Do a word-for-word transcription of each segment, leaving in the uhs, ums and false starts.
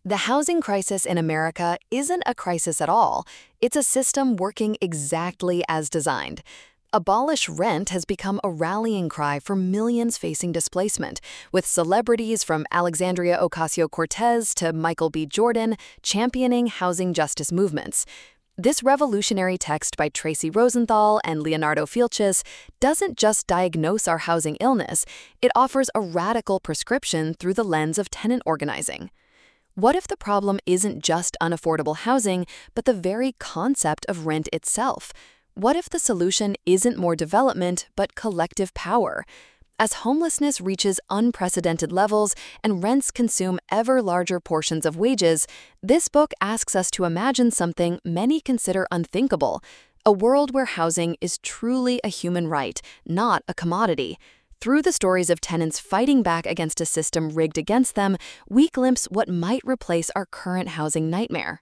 The housing crisis in America isn't a crisis at all. It's a system working exactly as designed. Abolish rent has become a rallying cry for millions facing displacement, with celebrities from Alexandria Ocasio-Cortez to Michael B. Jordan championing housing justice movements. This revolutionary text by Tracy Rosenthal and Leonardo Filches doesn't just diagnose our housing illness, it offers a radical prescription through the lens of tenant organizing. What if the problem isn't just unaffordable housing, but the very concept of rent itself? What if the solution isn't more development, but collective power? As homelessness reaches unprecedented levels and rents consume ever larger portions of wages, this book asks us to imagine something many consider unthinkable: a world where housing is truly a human right, not a commodity. Through the stories of tenants fighting back against a system rigged against them, we glimpse what might replace our current housing nightmare.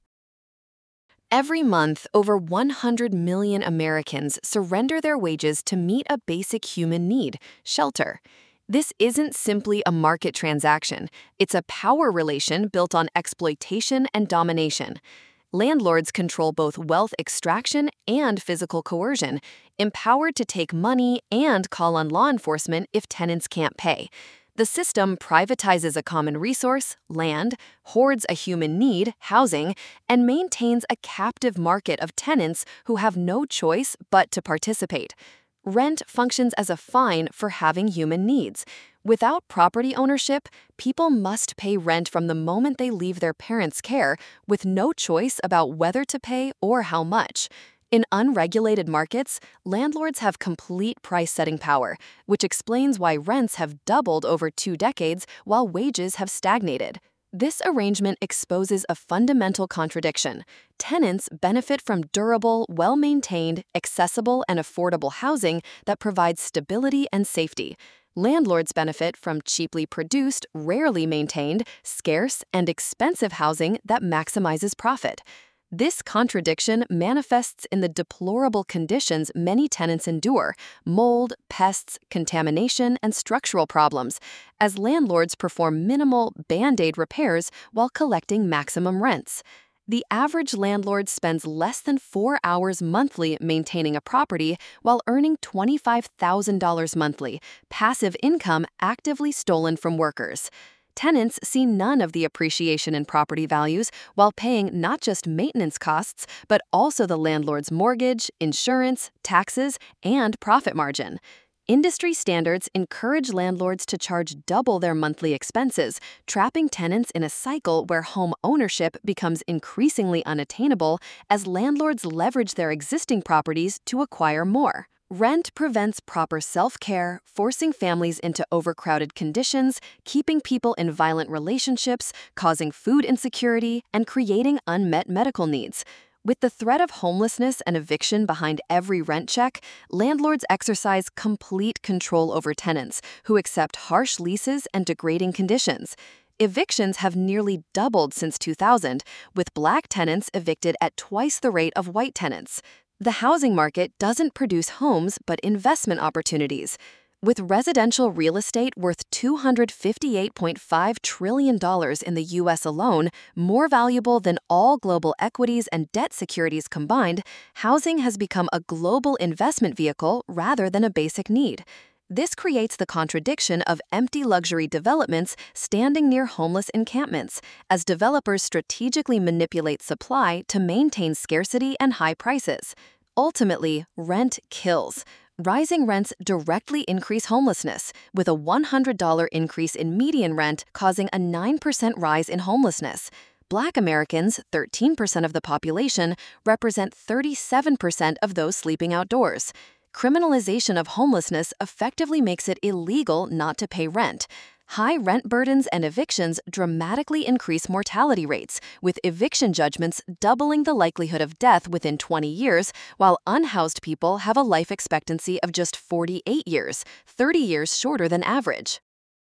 Every month, over one hundred million Americans surrender their wages to meet a basic human need: shelter. This isn't simply a market transaction, it's a power relation built on exploitation and domination. Landlords control both wealth extraction and physical coercion, empowered to take money and call on law enforcement if tenants can't pay. The system privatizes a common resource, land, hoards a human need, housing, and maintains a captive market of tenants who have no choice but to participate. Rent functions as a fine for having human needs. Without property ownership, people must pay rent from the moment they leave their parents' care, with no choice about whether to pay or how much. In unregulated markets, landlords have complete price-setting power, which explains why rents have doubled over two decades while wages have stagnated. This arrangement exposes a fundamental contradiction. Tenants benefit from durable, well-maintained, accessible, and affordable housing that provides stability and safety. Landlords benefit from cheaply produced, rarely maintained, scarce, and expensive housing that maximizes profit. This contradiction manifests in the deplorable conditions many tenants endure: mold, pests, contamination, and structural problems, as landlords perform minimal Band-Aid repairs while collecting maximum rents. The average landlord spends less than four hours monthly maintaining a property while earning twenty-five thousand dollars monthly, passive income actively stolen from workers. Tenants see none of the appreciation in property values while paying not just maintenance costs, but also the landlord's mortgage, insurance, taxes, and profit margin. Industry standards encourage landlords to charge double their monthly expenses, trapping tenants in a cycle where home ownership becomes increasingly unattainable as landlords leverage their existing properties to acquire more. Rent prevents proper self-care, forcing families into overcrowded conditions, keeping people in violent relationships, causing food insecurity, and creating unmet medical needs. With the threat of homelessness and eviction behind every rent check, landlords exercise complete control over tenants who accept harsh leases and degrading conditions. Evictions have nearly doubled since two thousand, with Black tenants evicted at twice the rate of white tenants. The housing market doesn't produce homes but investment opportunities. With residential real estate worth two hundred fifty-eight point five trillion dollars in the U S alone, more valuable than all global equities and debt securities combined, housing has become a global investment vehicle rather than a basic need. This creates the contradiction of empty luxury developments standing near homeless encampments, as developers strategically manipulate supply to maintain scarcity and high prices. Ultimately, rent kills. Rising rents directly increase homelessness, with a one hundred dollars increase in median rent causing a nine percent rise in homelessness. Black Americans, thirteen percent of the population, represent thirty-seven percent of those sleeping outdoors. Criminalization of homelessness effectively makes it illegal not to pay rent. High rent burdens and evictions dramatically increase mortality rates, with eviction judgments doubling the likelihood of death within twenty years, while unhoused people have a life expectancy of just forty-eight years, thirty years shorter than average.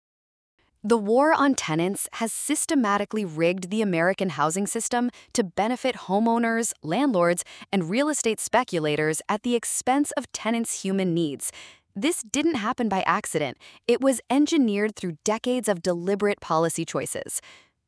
The war on tenants has systematically rigged the American housing system to benefit homeowners, landlords, and real estate speculators at the expense of tenants' human needs. This didn't happen by accident. It was engineered through decades of deliberate policy choices.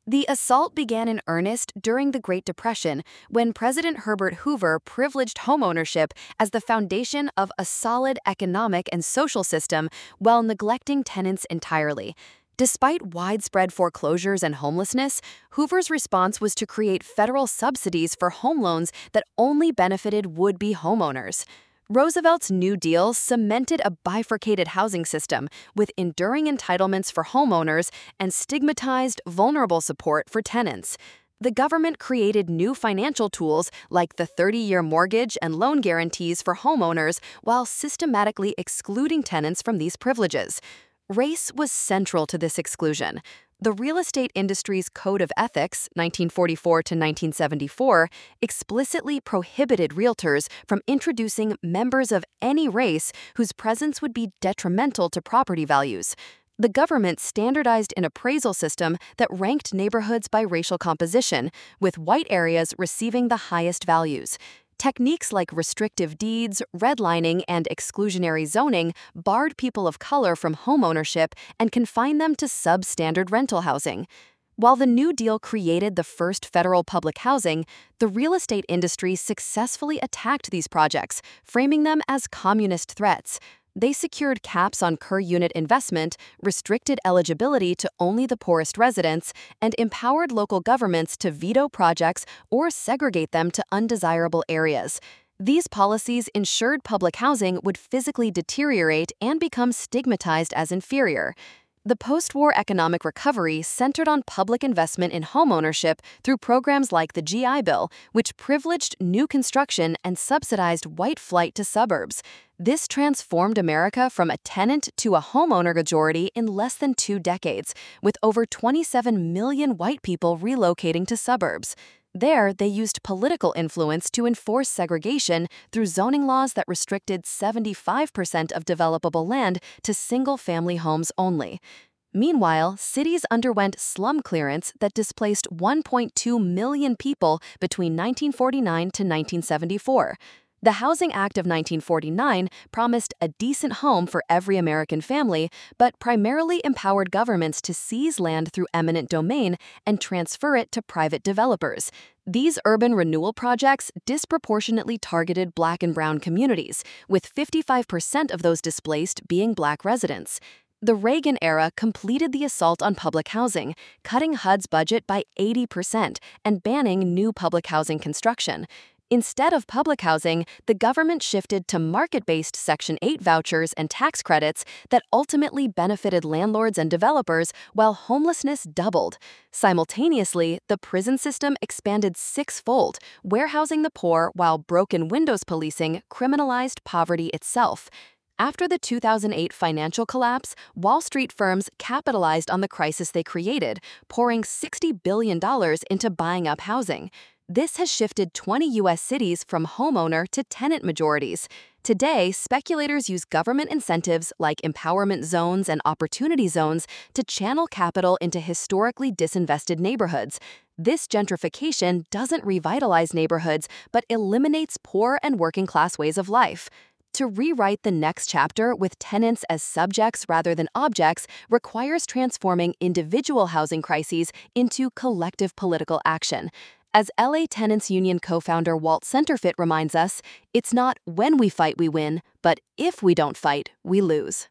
The assault began in earnest during the Great Depression, when President Herbert Hoover privileged homeownership as the foundation of a solid economic and social system while neglecting tenants entirely. Despite widespread foreclosures and homelessness, Hoover's response was to create federal subsidies for home loans that only benefited would-be homeowners. Roosevelt's New Deal cemented a bifurcated housing system with enduring entitlements for homeowners and stigmatized vulnerable support for tenants. The government created new financial tools like the thirty-year mortgage and loan guarantees for homeowners while systematically excluding tenants from these privileges. Race was central to this exclusion. The real estate industry's Code of Ethics, nineteen forty-four to nineteen seventy-four, explicitly prohibited realtors from introducing members of any race whose presence would be detrimental to property values. The government standardized an appraisal system that ranked neighborhoods by racial composition, with white areas receiving the highest values. Techniques like restrictive deeds, redlining, and exclusionary zoning barred people of color from homeownership and confined them to substandard rental housing. While the New Deal created the first federal public housing, the real estate industry successfully attacked these projects, framing them as communist threats. They secured caps on per-unit investment, restricted eligibility to only the poorest residents, and empowered local governments to veto projects or segregate them to undesirable areas. These policies ensured public housing would physically deteriorate and become stigmatized as inferior. The post-war economic recovery centered on public investment in homeownership through programs like the G I Bill, which privileged new construction and subsidized white flight to suburbs. This transformed America from a tenant to a homeowner majority in less than two decades, with over twenty-seven million white people relocating to suburbs. There, they used political influence to enforce segregation through zoning laws that restricted seventy-five percent of developable land to single-family homes only. Meanwhile, cities underwent slum clearance that displaced one point two million people between nineteen forty-nine to nineteen seventy-four. The Housing Act of nineteen forty-nine promised a decent home for every American family, but primarily empowered governments to seize land through eminent domain and transfer it to private developers. These urban renewal projects disproportionately targeted Black and brown communities, with fifty-five percent of those displaced being Black residents. The Reagan era completed the assault on public housing, cutting H U D's budget by eighty percent and banning new public housing construction. Instead of public housing, the government shifted to market-based Section eight vouchers and tax credits that ultimately benefited landlords and developers while homelessness doubled. Simultaneously, the prison system expanded sixfold, warehousing the poor while broken windows policing criminalized poverty itself. After the two thousand eight financial collapse, Wall Street firms capitalized on the crisis they created, pouring sixty billion dollars into buying up housing. This has shifted twenty U S cities from homeowner to tenant majorities. Today, speculators use government incentives like empowerment zones and opportunity zones to channel capital into historically disinvested neighborhoods. This gentrification doesn't revitalize neighborhoods, but eliminates poor and working-class ways of life. To rewrite the next chapter with tenants as subjects rather than objects requires transforming individual housing crises into collective political action. As L A Tenants Union co-founder Walt Centerfit reminds us, it's not when we fight we win, but if we don't fight, we lose.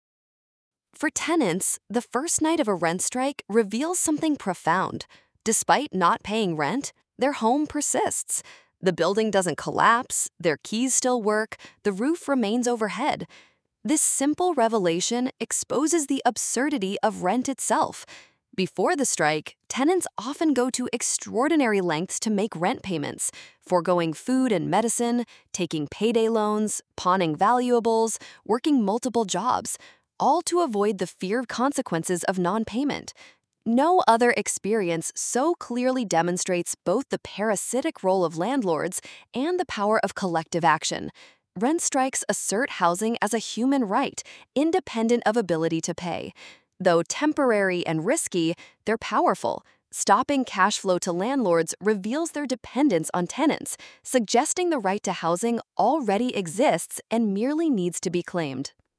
For tenants, the first night of a rent strike reveals something profound. Despite not paying rent, their home persists. The building doesn't collapse, their keys still work, the roof remains overhead. This simple revelation exposes the absurdity of rent itself. Before the strike, tenants often go to extraordinary lengths to make rent payments, foregoing food and medicine, taking payday loans, pawning valuables, working multiple jobs, all to avoid the fear of consequences of non-payment. No other experience so clearly demonstrates both the parasitic role of landlords and the power of collective action. Rent strikes assert housing as a human right, independent of ability to pay. Though temporary and risky, they're powerful. Stopping cash flow to landlords reveals their dependence on tenants, suggesting the right to housing already exists and merely needs to be claimed.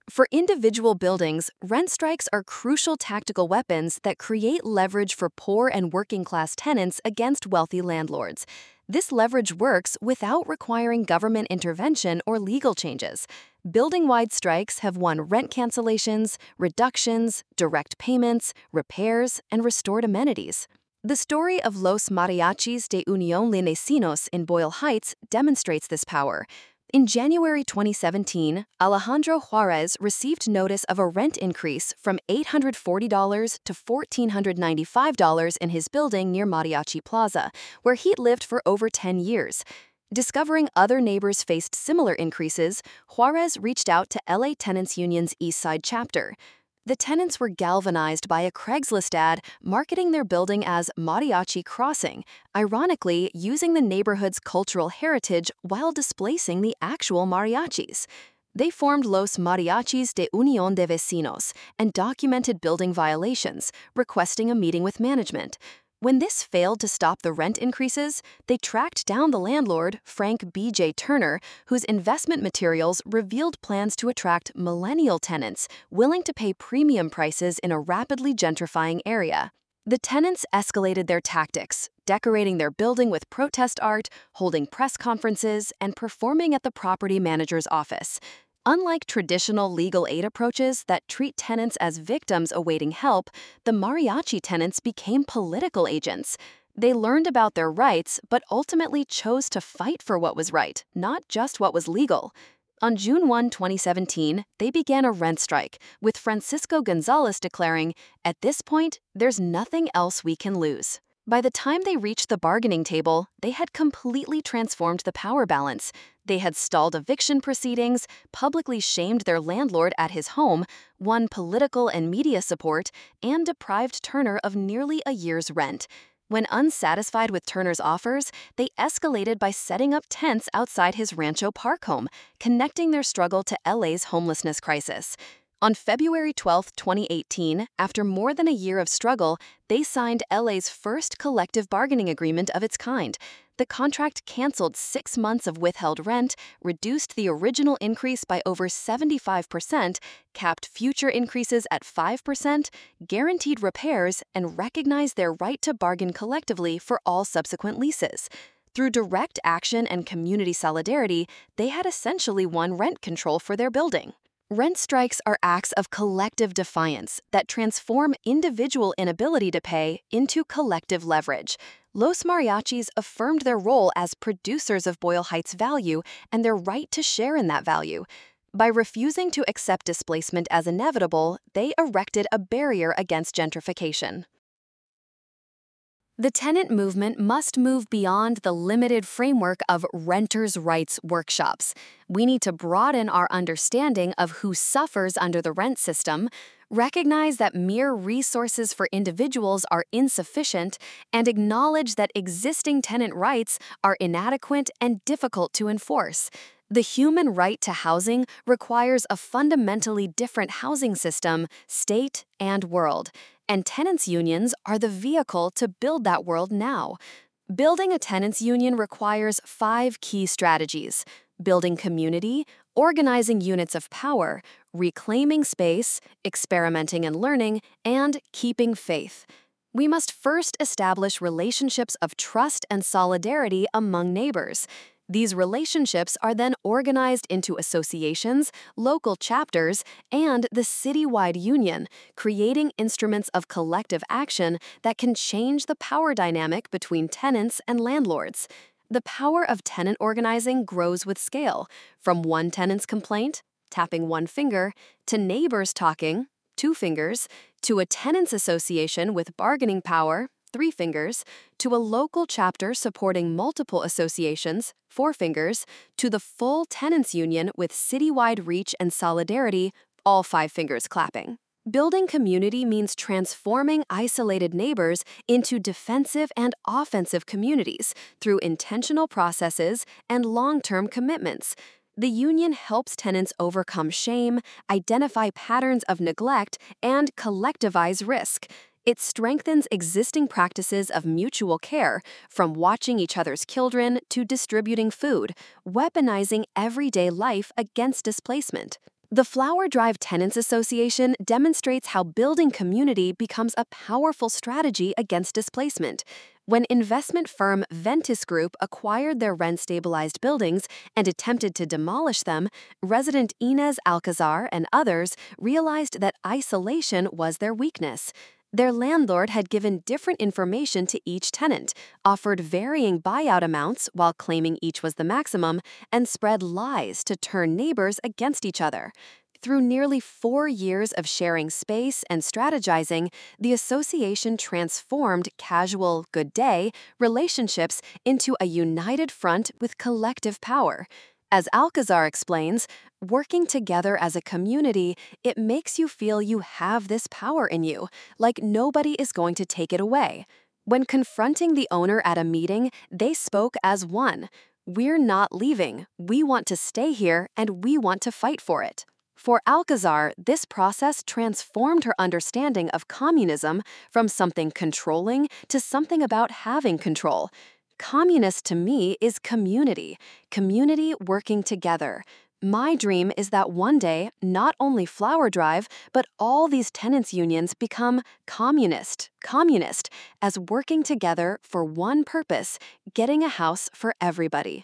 For individual buildings, rent strikes are crucial tactical weapons that create leverage for poor and working-class tenants against wealthy landlords. This leverage works without requiring government intervention or legal changes. Building-wide strikes have won rent cancellations, reductions, direct payments, repairs, and restored amenities. The story of Los Mariachis de Unión Linecinos in Boyle Heights demonstrates this power. In January twenty seventeen, Alejandro Juarez received notice of a rent increase from eight hundred forty dollars to one thousand four hundred ninety-five dollars in his building near Mariachi Plaza, where he'd lived for over ten years. Discovering other neighbors faced similar increases, Juarez reached out to L A Tenants Union's East Side chapter. The tenants were galvanized by a Craigslist ad marketing their building as Mariachi Crossing, ironically using the neighborhood's cultural heritage while displacing the actual mariachis. They formed Los Mariachis de Unión de Vecinos and documented building violations, requesting a meeting with management. When this failed to stop the rent increases, they tracked down the landlord, Frank B J Turner, whose investment materials revealed plans to attract millennial tenants willing to pay premium prices in a rapidly gentrifying area. The tenants escalated their tactics, decorating their building with protest art, holding press conferences, and performing at the property manager's office. Unlike traditional legal aid approaches that treat tenants as victims awaiting help, the mariachi tenants became political agents. They learned about their rights, but ultimately chose to fight for what was right, not just what was legal. On June first, twenty seventeen, they began a rent strike, with Francisco Gonzalez declaring, "At this point, there's nothing else we can lose." By the time they reached the bargaining table, they had completely transformed the power balance. They had stalled eviction proceedings, publicly shamed their landlord at his home, won political and media support, and deprived Turner of nearly a year's rent. When unsatisfied with Turner's offers, they escalated by setting up tents outside his Rancho Park home, connecting their struggle to L A's homelessness crisis. On February twelfth, twenty eighteen, after more than a year of struggle, they signed L A's first collective bargaining agreement of its kind. The contract canceled six months of withheld rent, reduced the original increase by over seventy-five percent, capped future increases at five percent, guaranteed repairs, and recognized their right to bargain collectively for all subsequent leases. Through direct action and community solidarity, they had essentially won rent control for their building. Rent strikes are acts of collective defiance that transform individual inability to pay into collective leverage. Los Mariachis affirmed their role as producers of Boyle Heights value and their right to share in that value. By refusing to accept displacement as inevitable, they erected a barrier against gentrification. The tenant movement must move beyond the limited framework of renters' rights workshops. We need to broaden our understanding of who suffers under the rent system, recognize that mere resources for individuals are insufficient, and acknowledge that existing tenant rights are inadequate and difficult to enforce. The human right to housing requires a fundamentally different housing system, state, and world. And tenants' unions are the vehicle to build that world now. Building a tenants' union requires five key strategies: building community, organizing units of power, reclaiming space, experimenting and learning, and keeping faith. We must first establish relationships of trust and solidarity among neighbors. These relationships are then organized into associations, local chapters, and the citywide union, creating instruments of collective action that can change the power dynamic between tenants and landlords. The power of tenant organizing grows with scale, from one tenant's complaint, tapping one finger, to neighbors talking, two fingers, to a tenants association with bargaining power, three fingers, to a local chapter supporting multiple associations, four fingers, to the full tenants union with citywide reach and solidarity, all five fingers clapping. Building community means transforming isolated neighbors into defensive and offensive communities through intentional processes and long-term commitments. The union helps tenants overcome shame, identify patterns of neglect, and collectivize risk. It strengthens existing practices of mutual care, from watching each other's children to distributing food, weaponizing everyday life against displacement. The Flower Drive Tenants Association demonstrates how building community becomes a powerful strategy against displacement. When investment firm Ventus Group acquired their rent-stabilized buildings and attempted to demolish them, resident Inez Alcazar and others realized that isolation was their weakness. Their landlord had given different information to each tenant, offered varying buyout amounts while claiming each was the maximum, and spread lies to turn neighbors against each other. Through nearly four years of sharing space and strategizing, the association transformed casual, good day relationships into a united front with collective power. As Alcazar explains, working together as a community, it makes you feel you have this power in you, like nobody is going to take it away. When confronting the owner at a meeting, they spoke as one. We're not leaving, we want to stay here, and we want to fight for it. For Alcazar, this process transformed her understanding of communism from something controlling to something about having control. Communist to me is community, community working together. My dream is that one day, not only Flower Drive, but all these tenants' unions become communist, communist, as working together for one purpose, getting a house for everybody.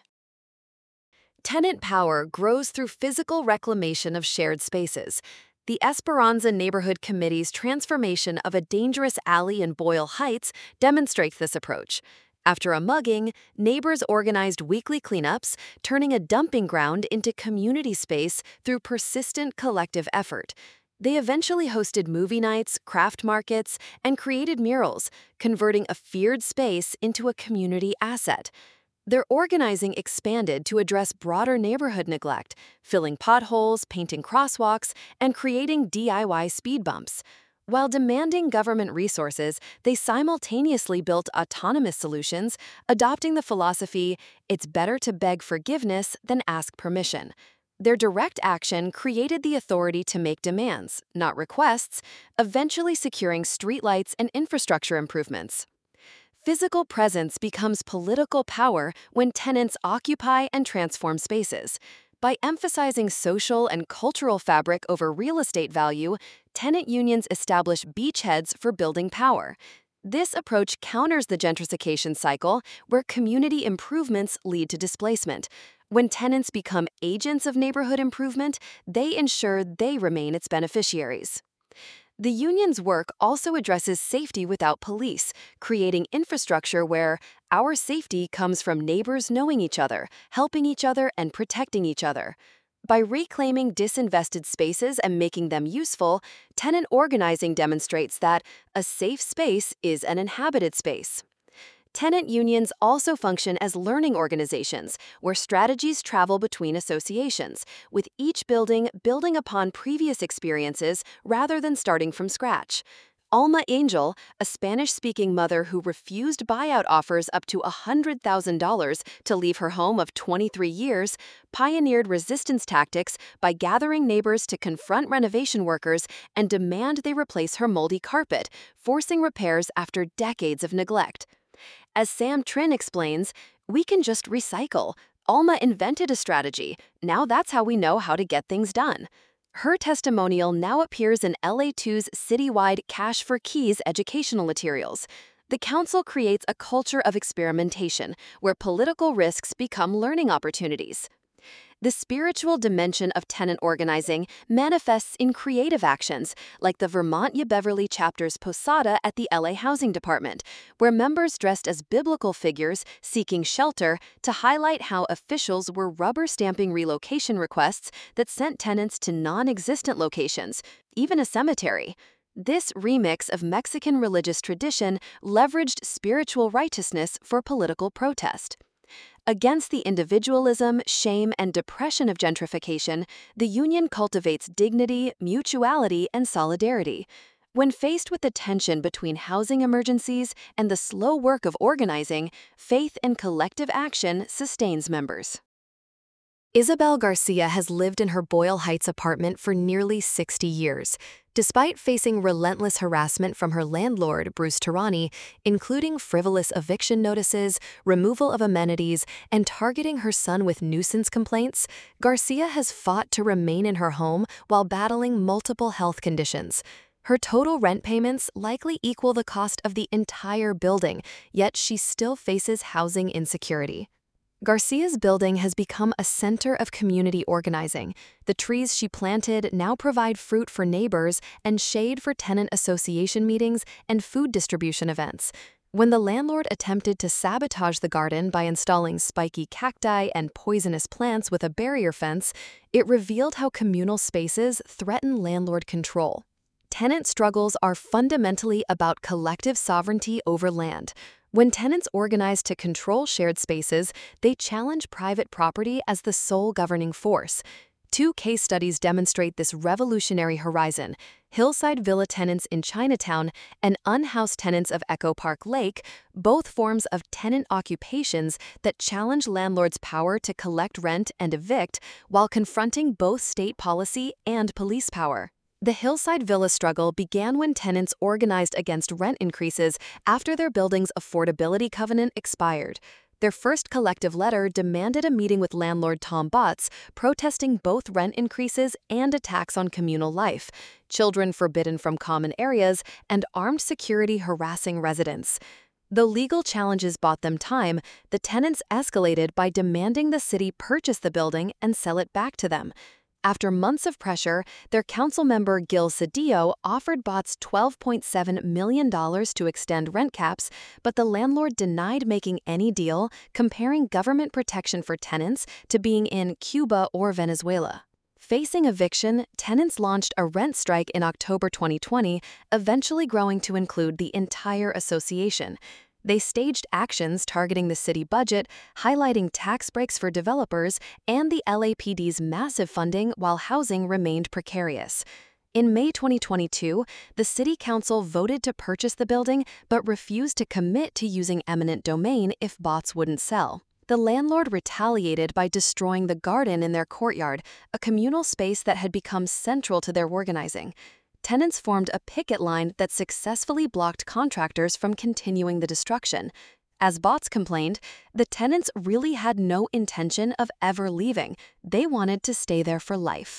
Tenant power grows through physical reclamation of shared spaces. The Esperanza Neighborhood Committee's transformation of a dangerous alley in Boyle Heights demonstrates this approach. After a mugging, neighbors organized weekly cleanups, turning a dumping ground into community space through persistent collective effort. They eventually hosted movie nights, craft markets, and created murals, converting a feared space into a community asset. Their organizing expanded to address broader neighborhood neglect, filling potholes, painting crosswalks, and creating D I Y speed bumps. While demanding government resources, they simultaneously built autonomous solutions, adopting the philosophy, it's better to beg forgiveness than ask permission. Their direct action created the authority to make demands, not requests, eventually securing streetlights and infrastructure improvements. Physical presence becomes political power when tenants occupy and transform spaces. By emphasizing social and cultural fabric over real estate value, tenant unions establish beachheads for building power. This approach counters the gentrification cycle, where community improvements lead to displacement. When tenants become agents of neighborhood improvement, they ensure they remain its beneficiaries. The union's work also addresses safety without police, creating infrastructure where our safety comes from neighbors knowing each other, helping each other, and protecting each other. By reclaiming disinvested spaces and making them useful, tenant organizing demonstrates that a safe space is an inhabited space. Tenant unions also function as learning organizations, where strategies travel between associations, with each building building upon previous experiences rather than starting from scratch. Alma Angel, a Spanish-speaking mother who refused buyout offers up to one hundred thousand dollars to leave her home of twenty-three years, pioneered resistance tactics by gathering neighbors to confront renovation workers and demand they replace her moldy carpet, forcing repairs after decades of neglect. As Sam Trin explains, we can just recycle. Alma invented a strategy. Now that's how we know how to get things done. Her testimonial now appears in L A two's citywide Cash for Keys educational materials. The council creates a culture of experimentation where political risks become learning opportunities. The spiritual dimension of tenant organizing manifests in creative actions, like the Vermont Ya Beverly chapter's Posada at the L A Housing Department, where members dressed as biblical figures seeking shelter to highlight how officials were rubber-stamping relocation requests that sent tenants to non-existent locations, even a cemetery. This remix of Mexican religious tradition leveraged spiritual righteousness for political protest. Against the individualism, shame, and depression of gentrification, the union cultivates dignity, mutuality, and solidarity. When faced with the tension between housing emergencies and the slow work of organizing, faith in collective action sustains members. Isabel Garcia has lived in her Boyle Heights apartment for nearly sixty years. Despite facing relentless harassment from her landlord, Bruce Tirani, including frivolous eviction notices, removal of amenities, and targeting her son with nuisance complaints, Garcia has fought to remain in her home while battling multiple health conditions. Her total rent payments likely equal the cost of the entire building, yet she still faces housing insecurity. Garcia's building has become a center of community organizing. The trees she planted now provide fruit for neighbors and shade for tenant association meetings and food distribution events. When the landlord attempted to sabotage the garden by installing spiky cacti and poisonous plants with a barrier fence, it revealed how communal spaces threaten landlord control. Tenant struggles are fundamentally about collective sovereignty over land. When tenants organize to control shared spaces, they challenge private property as the sole governing force. Two case studies demonstrate this revolutionary horizon: Hillside Villa tenants in Chinatown and unhoused tenants of Echo Park Lake, both forms of tenant occupations that challenge landlords' power to collect rent and evict while confronting both state policy and police power. The Hillside Villa struggle began when tenants organized against rent increases after their building's affordability covenant expired. Their first collective letter demanded a meeting with landlord Tom Botts, protesting both rent increases and attacks on communal life, children forbidden from common areas, and armed security harassing residents. Though legal challenges bought them time, the tenants escalated by demanding the city purchase the building and sell it back to them. After months of pressure, their council member Gil Cedillo offered Botts twelve point seven million dollars to extend rent caps, but the landlord denied making any deal, comparing government protection for tenants to being in Cuba or Venezuela. Facing eviction, tenants launched a rent strike in October twenty twenty, eventually growing to include the entire association. They staged actions targeting the city budget, highlighting tax breaks for developers and the L A P D's massive funding while housing remained precarious. In May twenty twenty-two, the city council voted to purchase the building but refused to commit to using eminent domain if Botts wouldn't sell. The landlord retaliated by destroying the garden in their courtyard, a communal space that had become central to their organizing. Tenants formed a picket line that successfully blocked contractors from continuing the destruction. As Botts complained, the tenants really had no intention of ever leaving. They wanted to stay there for life.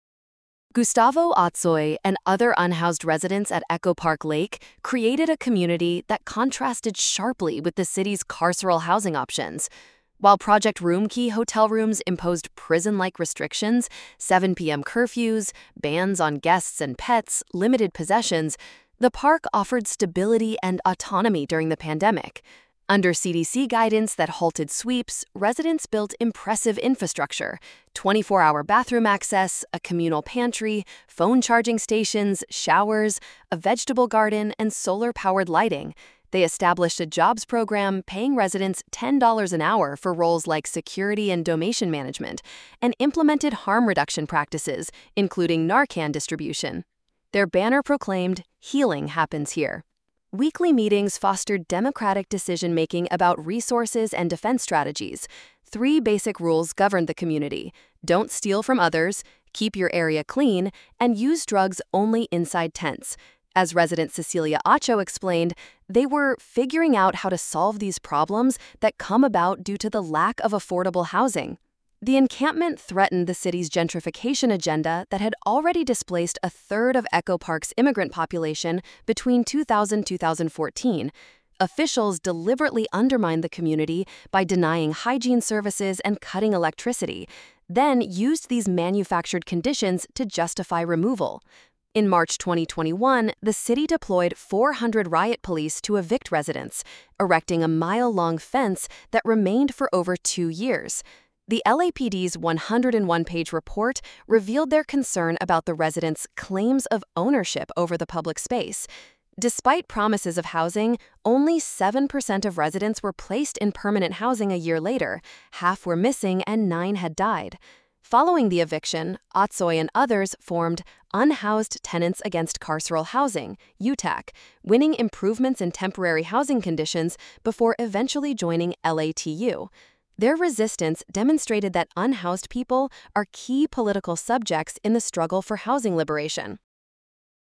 Gustavo Otzoy and other unhoused residents at Echo Park Lake created a community that contrasted sharply with the city's carceral housing options. While Project Roomkey hotel rooms imposed prison-like restrictions, seven p m curfews, bans on guests and pets, limited possessions, the park offered stability and autonomy during the pandemic. Under C D C guidance that halted sweeps, residents built impressive infrastructure: twenty-four hour bathroom access, a communal pantry, phone charging stations, showers, a vegetable garden, and solar-powered lighting. They established a jobs program paying residents ten dollars an hour for roles like security and domain management, and implemented harm reduction practices, including Narcan distribution. Their banner proclaimed, "Healing happens here." Weekly meetings fostered democratic decision-making about resources and defense strategies. Three basic rules governed the community: don't steal from others, keep your area clean, and use drugs only inside tents. As resident Cecilia Acho explained, they were figuring out how to solve these problems that come about due to the lack of affordable housing. The encampment threatened the city's gentrification agenda that had already displaced a third of Echo Park's immigrant population between two thousand and two thousand fourteen. Officials deliberately undermined the community by denying hygiene services and cutting electricity, then used these manufactured conditions to justify removal. In March twenty twenty-one, the city deployed four hundred riot police to evict residents, erecting a mile-long fence that remained for over two years. The L A P D's one hundred one page report revealed their concern about the residents' claims of ownership over the public space. Despite promises of housing, only seven percent of residents were placed in permanent housing a year later, half were missing, and nine had died. Following the eviction, Otzoy and others formed Unhoused Tenants Against Carceral Housing, U T A C, winning improvements in temporary housing conditions before eventually joining L A T U. Their resistance demonstrated that unhoused people are key political subjects in the struggle for housing liberation.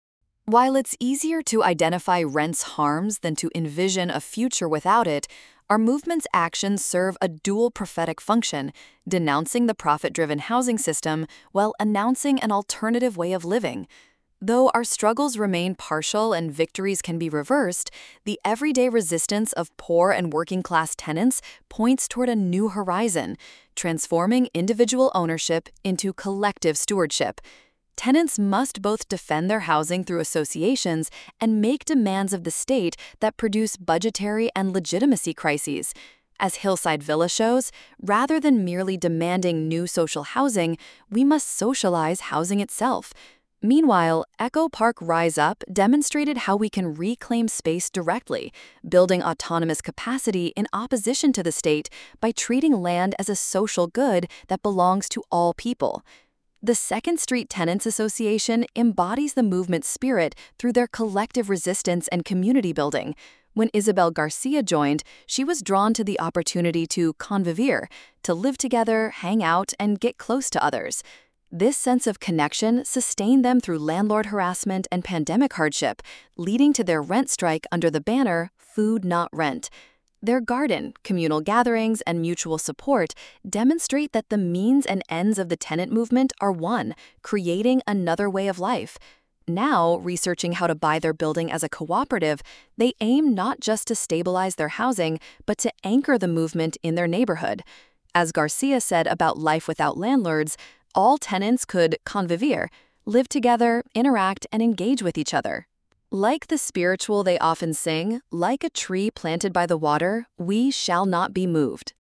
While it's easier to identify rent's harms than to envision a future without it, our movement's actions serve a dual prophetic function, denouncing the profit-driven housing system while announcing an alternative way of living. Though our struggles remain partial and victories can be reversed, the everyday resistance of poor and working-class tenants points toward a new horizon, transforming individual ownership into collective stewardship. Tenants must both defend their housing through associations and make demands of the state that produce budgetary and legitimacy crises. As Hillside Villa shows, rather than merely demanding new social housing, we must socialize housing itself. Meanwhile, Echo Park Rise Up demonstrated how we can reclaim space directly, building autonomous capacity in opposition to the state by treating land as a social good that belongs to all people. The Second Street Tenants Association embodies the movement's spirit through their collective resistance and community building. When Isabel Garcia joined, she was drawn to the opportunity to convivir, to live together, hang out, and get close to others. This sense of connection sustained them through landlord harassment and pandemic hardship, leading to their rent strike under the banner Food Not Rent. Their garden, communal gatherings, and mutual support demonstrate that the means and ends of the tenant movement are one, creating another way of life. Now, researching how to buy their building as a cooperative, they aim not just to stabilize their housing, but to anchor the movement in their neighborhood. As Garcia said about life without landlords, all tenants could convivir, live together, interact, and engage with each other. Like the spiritual they often sing, like a tree planted by the water, we shall not be moved.